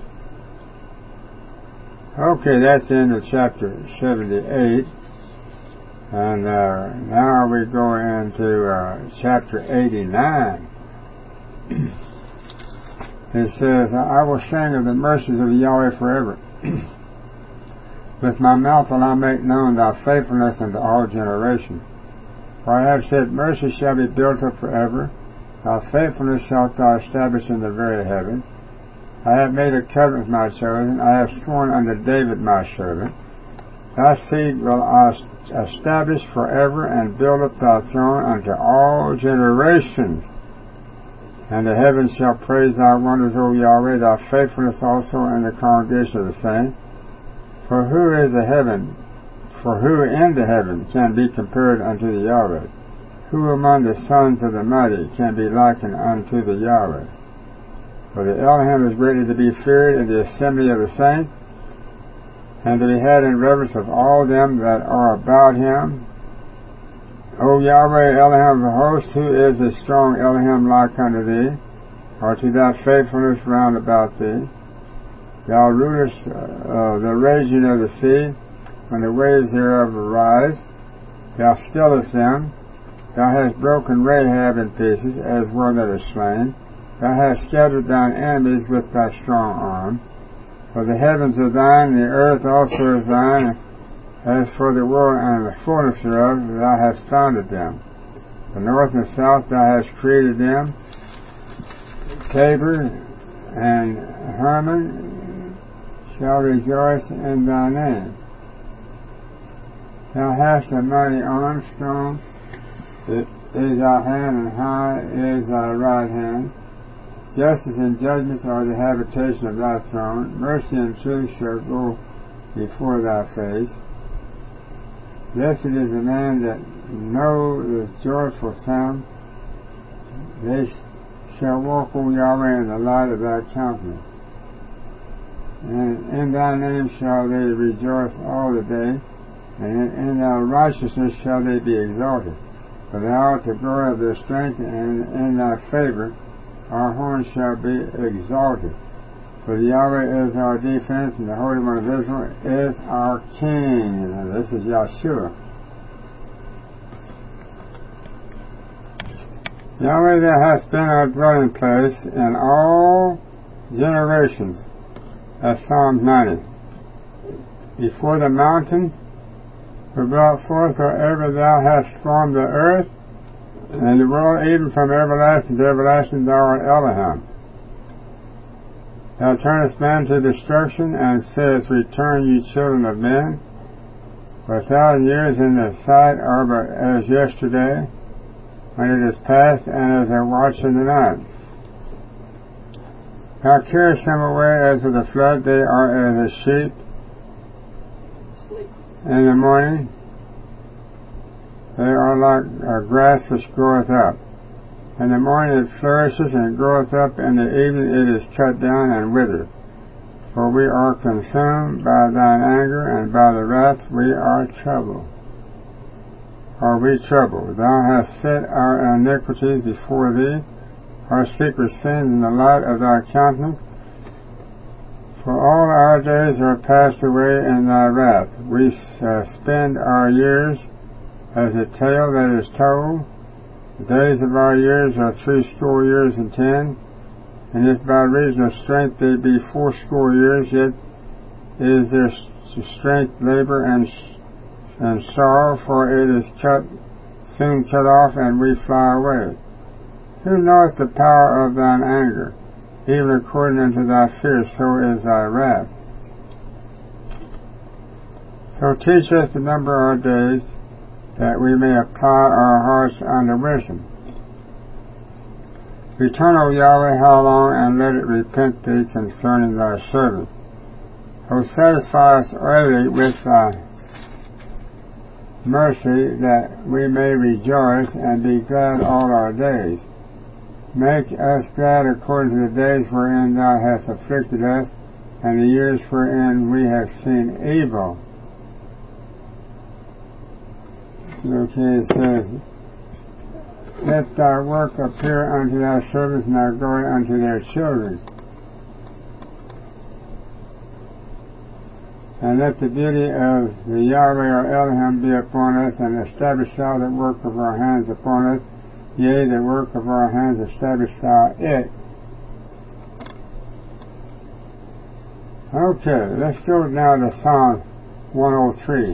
Okay, that's the end of chapter seventy-eight. And uh, now we go into uh, chapter eighty-nine. It says, I will sing of the mercies of Yahweh forever. With my mouth will I make known thy faithfulness unto all generations. For I have said, mercy shall be built up forever. Thy faithfulness shalt thou establish in the very heavens. I have made a covenant with my chosen. I have sworn unto David my servant. Thy seed will I establish forever, and build up thy throne unto all generations. And the heavens shall praise thy wonders, O Yahweh, thy faithfulness also in the congregation of the saints. For who is the heaven? For who in the heaven can be compared unto the Yahweh? Who among the sons of the mighty can be likened unto the Yahweh? For the Elohim is greatly to be feared in the assembly of the saints, and to be had in reverence of all them that are about him. O Yahweh, Elohim of the host, who is a strong Elohim like unto thee, or to thy faithfulness round about thee? Thou rulest uh, the raging of the sea, when the waves thereof arise. Thou stillest them. Thou hast broken Rahab in pieces, as one that is slain. Thou hast scattered thine enemies with thy strong arm. For the heavens are thine, the earth also is thine. As for the world and the fullness thereof, thou hast founded them. The north and south thou hast created them. Tabor and Hermon shall rejoice in thy name. Thou hast a mighty arm, strong is thy hand, and high is thy right hand. Justice and judgment are the habitation of thy throne. Mercy and truth shall go before thy face. Blessed is the man that know the joyful sound. They shall walk, O Yahweh, in the light of thy countenance. And in thy name shall they rejoice all the day, and in, in thy righteousness shall they be exalted. For thou art the glory of their strength, and in thy favor our horn shall be exalted. For Yahweh is our defense, and the Holy One of Israel is our King. And this is Yahshua. Yahweh that hath been our dwelling place in all generations. That's Psalm ninety. Before the mountain were brought forth, or ever thou hast formed the earth, and the world, even from everlasting to everlasting, thou art Elohim. Thou turnest man to destruction, and sayest, Return, ye children of men. For a thousand years in the sight are but as yesterday, when it is past, and as a watch in the night. Thou carriest them away as with a flood, they are as a sheep Sleep. In the morning. They are like a grass which groweth up. In the morning it flourishes and groweth up, in the evening it is cut down and withereth. For we are consumed by thine anger, and by the wrath we are troubled. Are we troubled? Thou hast set our iniquities before thee, our secret sins in the light of thy countenance. For all our days are passed away in thy wrath. We uh, spend our years as a tale that is told. The days of our years are threescore years and ten. And if by reason of strength they be fourscore years, yet is their strength labor and and sorrow, for it is cut, soon cut off, and we fly away. Who knoweth the power of thine anger? Even according unto thy fear, so is thy wrath. So teach us to number our days, that we may apply our hearts unto wisdom. Return, O Yahweh, how long, and let it repent thee concerning thy servant. O satisfy us early with thy mercy, that we may rejoice and be glad all our days. Make us glad according to the days wherein thou hast afflicted us, and the years wherein we have seen evil. Okay, it says, Let thy work appear unto thy servants, and thy glory unto their children. And let the beauty of the Yahweh our Elohim be upon us, and establish thou the work of our hands upon us. Yea, the work of our hands establish thou it. Okay, let's go now to Psalm one oh three.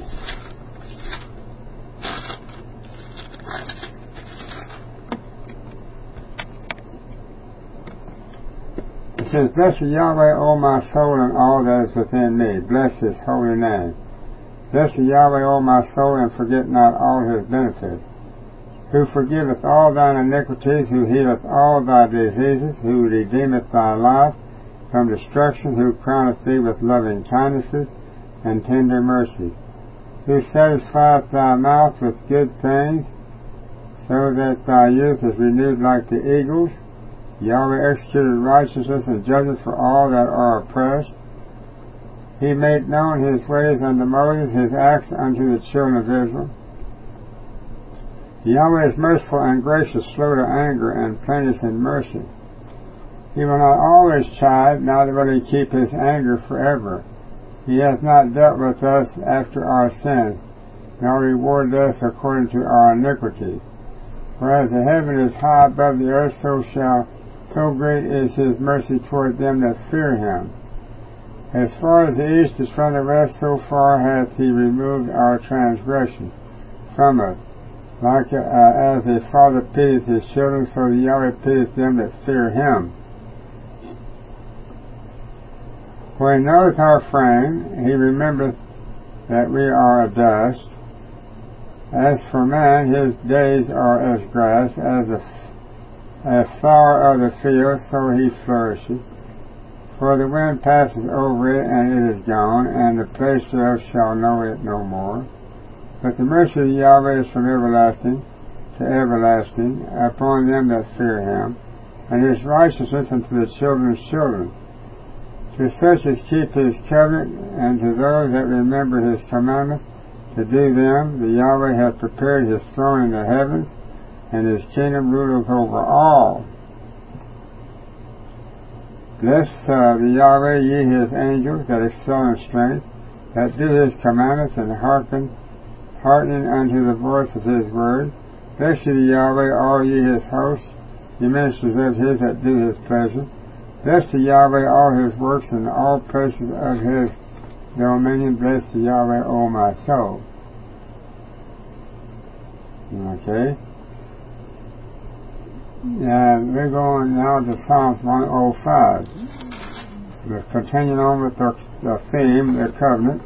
It says, Bless Yahweh, O my soul, and all that is within me. Bless his holy name. Bless Yahweh, O my soul, and forget not all his benefits. Who forgiveth all thine iniquities, who healeth all thy diseases, who redeemeth thy life from destruction, who crowneth thee with loving kindnesses and tender mercies, who satisfieth thy mouth with good things, so that thy youth is renewed like the eagles. Yahweh executed righteousness and judgment for all that are oppressed. He made known his ways unto Moses, his acts unto the children of Israel. Yahweh is merciful and gracious, slow to anger, and plenteous in mercy. He will not always chide, neither will he keep his anger forever. He hath not dealt with us after our sins, nor rewarded us according to our iniquities. For as the heaven is high above the earth, so shall so great is his mercy toward them that fear him. As far as the east is from the west, so far hath he removed our transgression from us. Like uh, as a father pitieth his children, so the Yahweh pitieth them that fear him. For he knoweth our frame, he remembereth that we are a dust. As for man, his days are as grass, as a, a flower of the field, so he flourishes. For the wind passes over it, and it is gone, and the place thereof shall know it no more. But the mercy of Yahweh is from everlasting to everlasting upon them that fear him, and his righteousness unto the children's children, To such as keep his covenant, and to those that remember his commandments, to do them, the Yahweh hath prepared his throne in the heavens, and his kingdom ruleth over all. Bless uh, the Yahweh, ye his angels, that excel in strength, that do his commandments, and hearken, hearkening unto the voice of his word. Bless ye the Yahweh, all ye his hosts, ye ministers of his that do his pleasure. Bless the Yahweh, all his works, and all places of his dominion. Bless the Yahweh, O my soul. Okay. And we're going now to Psalms one oh five. We're continuing on with the, the theme, the covenant.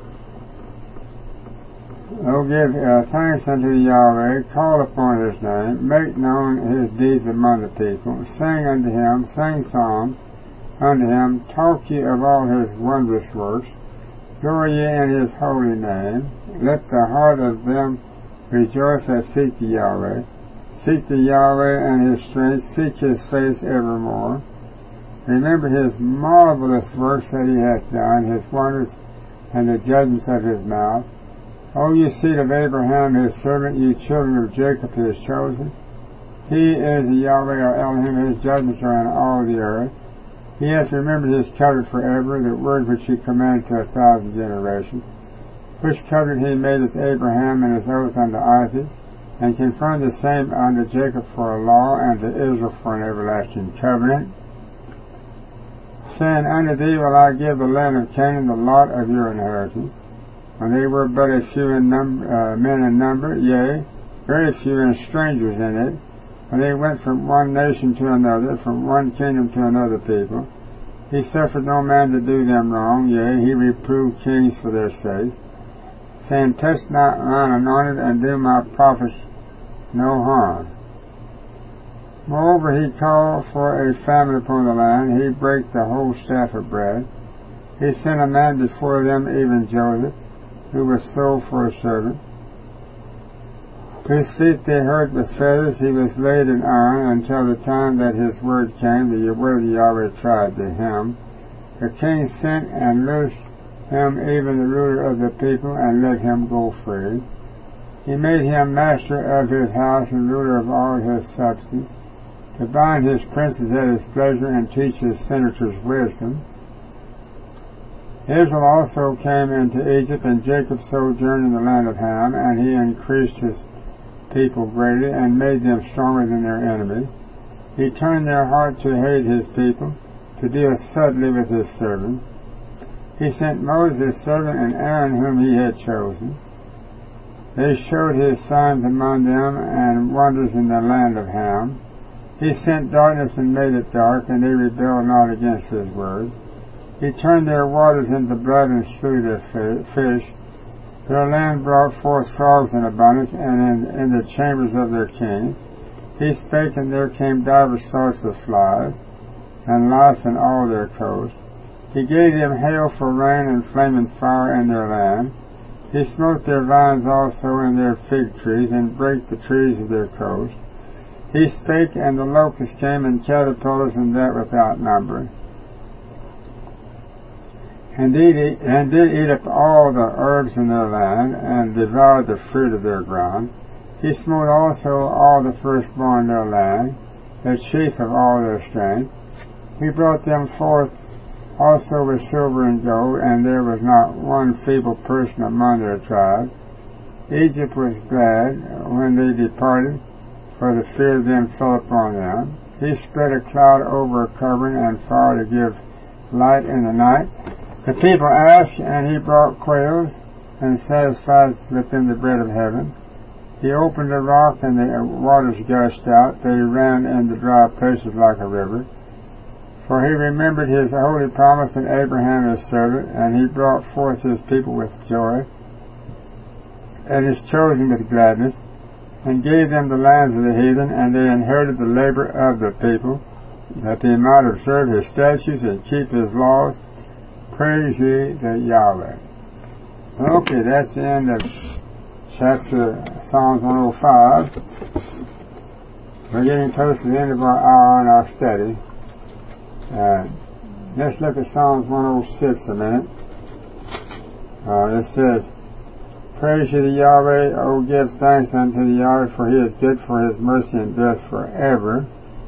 Oh, give uh, thanks unto Yahweh, call upon his name, make known his deeds among the people, sing unto him, sing psalms unto him, talk ye of all his wondrous works, glory ye in his holy name, let the heart of them rejoice that seek the Yahweh. Seek the Yahweh and his strength, seek his face evermore. Remember his marvelous works that he hath done, his wonders and the judgments of his mouth. O ye seed of Abraham his servant, ye children of Jacob his chosen. He is the Yahweh or Elohim, his judgments are in all the earth. He hath remembered his covenant forever, the word which he commanded to a thousand generations, which covenant he made with Abraham and his oath unto Isaac, and confirmed the same unto Jacob for a law, and to Israel for an everlasting covenant, saying, Unto thee will I give the land of Canaan, the lot of your inheritance. When they were but a few in number, uh, men in number, yea, very few and strangers in it, when they went from one nation to another, from one kingdom to another people, he suffered no man to do them wrong, yea, he reproved kings for their sake, saying, Touch not mine anointed, and do my prophets no harm. Moreover, he called for a famine upon the land. He brake the whole staff of bread. He sent a man before them, even Joseph, who was sold for a servant. His feet they hurt with feathers. He was laid in iron until the time that his word came. The word of Yahweh tried to him. The king sent and loosed him, even the ruler of the people, and let him go free. He made him master of his house and ruler of all his substance, to bind his princes at his pleasure and teach his senators wisdom. Israel also came into Egypt, and Jacob sojourned in the land of Ham, and he increased his people greatly, and made them stronger than their enemy. He turned their heart to hate his people, to deal subtly with his servants. He sent Moses his servant, and Aaron whom he had chosen. They showed his signs among them, and wonders in the land of Ham. He sent darkness and made it dark, and they rebelled not against his word. He turned their waters into blood, and slew their fish. Their land brought forth frogs in abundance, and in, in the chambers of their king. He spake, and there came divers sorts of flies, and lice in all their coasts. He gave them hail for rain, and flaming fire in their land. He smote their vines also, and their fig trees, and brake the trees of their coast. He spake, and the locusts came, and caterpillars, and that without number. And did, eat, and did eat up all the herbs in their land, and devoured the fruit of their ground. He smote also all the firstborn in their land, the chief of all their strength. He brought them forth also with silver and gold, and there was not one feeble person among their tribes. Egypt was glad when they departed, for the fear of them fell upon them. He spread a cloud over a covering, and fire to give light in the night. The people asked, and he brought quails, and satisfied with them the bread of heaven. He opened a rock, and the waters gushed out. They ran in the dry places like a river. For he remembered his holy promise in Abraham his servant, and he brought forth his people with joy, and his chosen with gladness, and gave them the lands of the heathen, and they inherited the labor of the people, that they might observe his statutes and keep his laws. Praise ye the Yahweh. Okay, that's the end of chapter Psalms one oh five. We're getting close to the end of our hour in our study. Uh, Let's look at Psalms one oh six a minute. Uh, it says, Praise ye the Yahweh, O give thanks unto the Yahweh, for he is good, for his mercy endureth forever.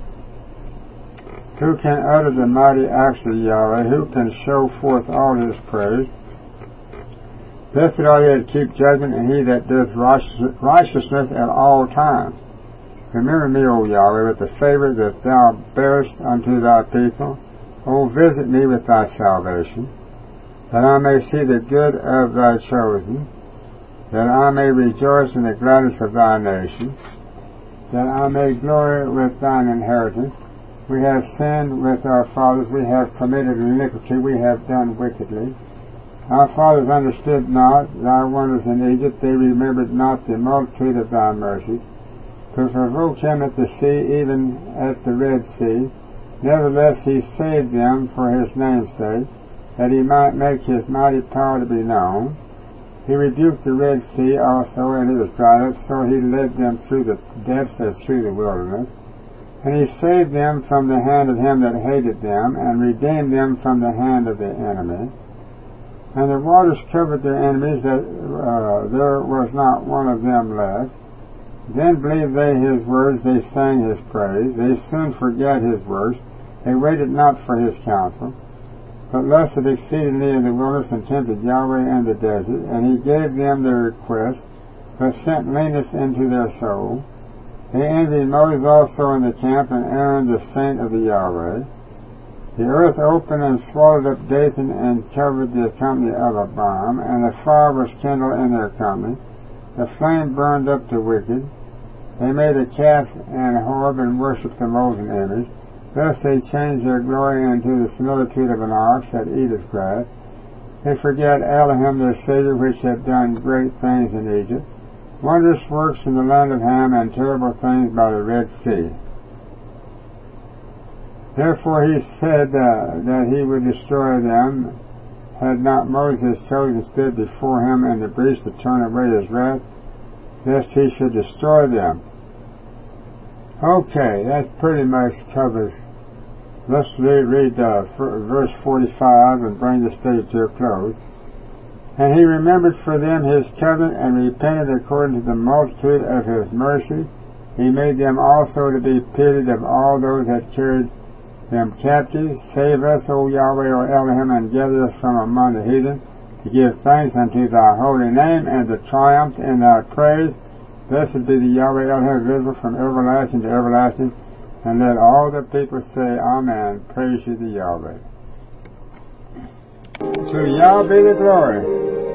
Who can utter the mighty acts of Yahweh? Who can show forth all his praise? Blessed are they that keep judgment, and he that doeth righteousness at all times. Remember me, O Yahweh, with the favor that thou bearest unto thy people. O visit me with thy salvation, that I may see the good of thy chosen, that I may rejoice in the gladness of thy nation, that I may glory with thine inheritance. We have sinned with our fathers, we have committed iniquity, we have done wickedly. Our fathers understood not thy wonders in Egypt, they remembered not the multitude of thy mercy, to provoke him at the sea, even at the Red Sea. Nevertheless he saved them for his name's sake, that he might make his mighty power to be known. He rebuked the Red Sea also, and it was dried up, so he led them through the depths as through the wilderness. And he saved them from the hand of him that hated them, and redeemed them from the hand of the enemy. And the waters covered their enemies, that uh, there was not one of them left. Then believed they his words, they sang his praise. They soon forgat his works. They waited not for his counsel, but lusted exceedingly in the wilderness, and tempted Yahweh in the desert. And he gave them their request, but sent leanness into their soul. They envied Moses also in the camp, and Aaron the saint of the Yahweh. The earth opened and swallowed up Dathan, and covered the company of Abiram, and the fire was kindled in their company. The flame burned up the wicked. They made a calf and a Horeb, and worshipped the molten image. Thus they changed their glory into the similitude of an ox that eateth grass. They forget Elohim their Savior, which had done great things in Egypt, wondrous works in the land of Ham, and terrible things by the Red Sea. Therefore he said uh, that he would destroy them, had not Moses chosen stood before him in the breach to turn away his wrath, lest he should destroy them. Okay, that pretty much covers. Let's read, read uh, verse forty-five and bring the study to a close. And he remembered for them his covenant, and repented according to the multitude of his mercy. He made them also to be pitied of all those that carried them captives. Save us, O Yahweh, O Elohim, and gather us from among the heathen, to give thanks unto thy holy name, and to triumph in thy praise. Blessed be the Yahweh Elohim, visible from everlasting to everlasting. And let all the people say, Amen. Praise ye the Yahweh. To Yah be the glory.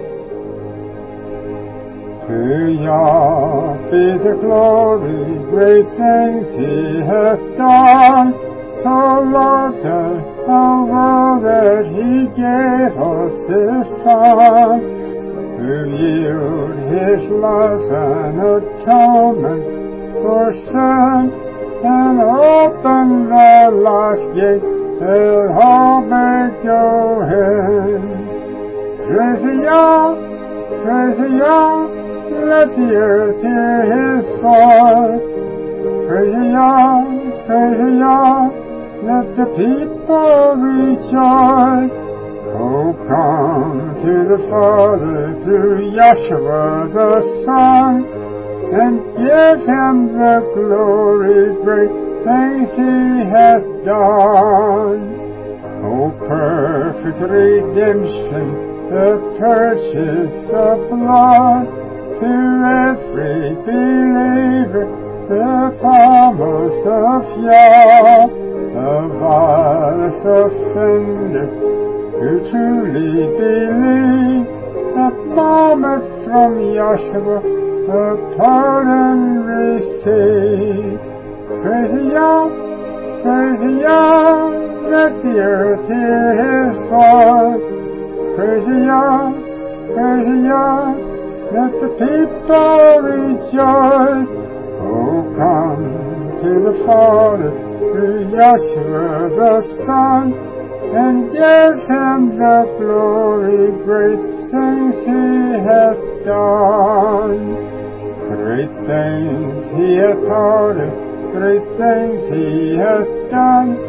To Yah be the glory. Great things he hath done. So loved us the world that he gave us his Son, to yield his life an atonement for sin, and open the life gate that all may go in. Praise the Yah, praise the Yah, let the earth hear his voice. Praise the Yah, praise the Yah, let the people rejoice. Oh, come to the Father through Yahshua the Son, and give him the glory, great things he hath done. Oh, perfect redemption, the purchase of blood, to every believer, the promise of Yah, the vilest offender who truly believes, the moment from Yahshua, the pardon receive. Praise the Yah, praise the Yah, let the earth hear his voice. Praise the Yah, praise the Yah, let the people rejoice. Oh, come to the Father through Yahshua the Son, and give him the glory, great things he hath done. Great things he hath taught us, great things he hath done.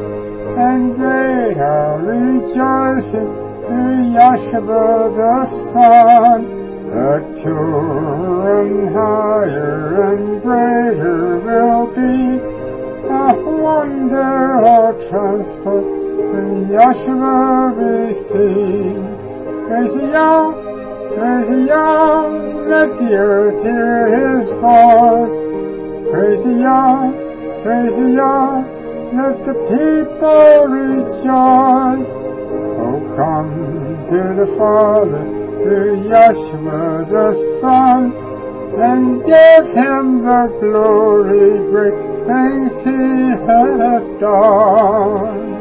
and greater rejoicing through Yeshua the Son. The cure and higher and greater will be a wonder of transport when Yeshua receive. Praise Yah, praise Yah, let the earth hear His voice. Praise Yah, praise Yah, let the people rejoice. Oh, come to the Father through Yeshua the Son, and give Him the glory, great things He hath done.